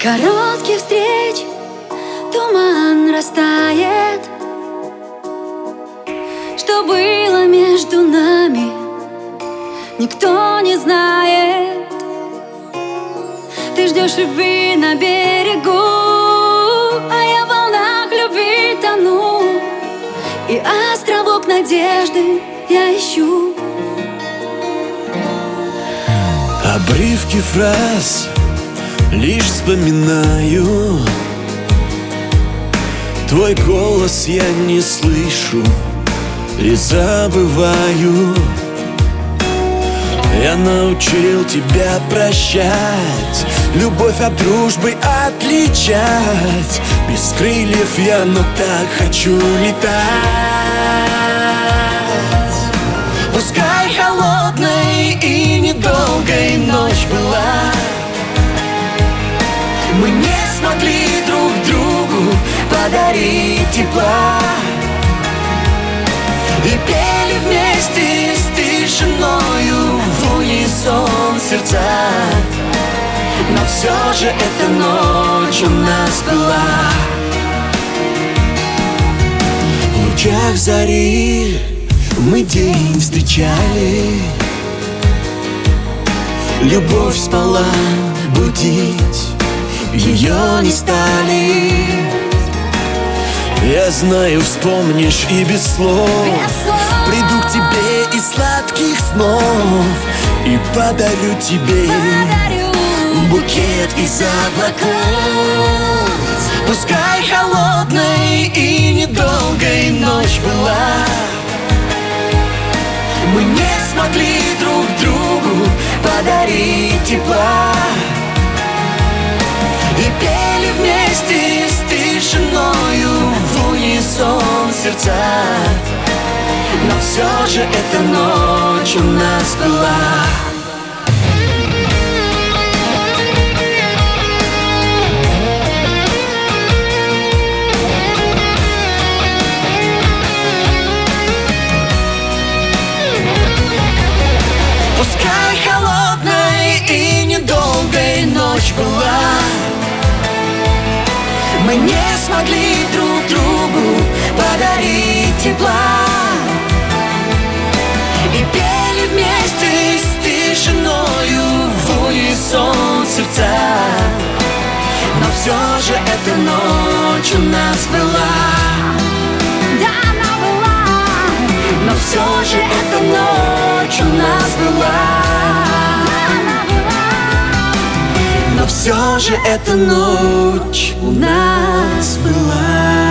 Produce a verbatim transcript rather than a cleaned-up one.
коротких встреч туман растает. Что было между нами, никто не знает. Ты ждешь любви на берегу, а я в волнах любви тону. И островок надежды я ищу. Обрывки фраз лишь вспоминаю. Твой голос я не слышу и забываю. Я научил тебя прощать, любовь от дружбы отличать. Без крыльев я, но так хочу летать. Пускай холодной и недолгой ночь была, мы не смогли друг другу подарить тепла. И пели вместе с тишиною в унисон сердца. Но все же эта ночь у нас была. В лучах зари мы день встречали. Любовь спала, будить ее не стали. Я знаю, вспомнишь и без слов, Без слов. Приду к тебе из сладких снов и подарю тебе Подарю букет из облаков. Пускай холодной и недолгой ночь была, мы не смогли друг другу подарить тепла. И пели вместе с тишиною в унисон сердца. Но все же эта ночь у нас была. Пускай холодной и недолгой ночь была, мы не смогли друг другу подарить тепла. И пели вместе с тишиною в унисон сердца. Но все же эта ночь у нас была. Да, она была. Но все же эта ночь у нас была. Да, она была. Но все же эта ночь у нас была.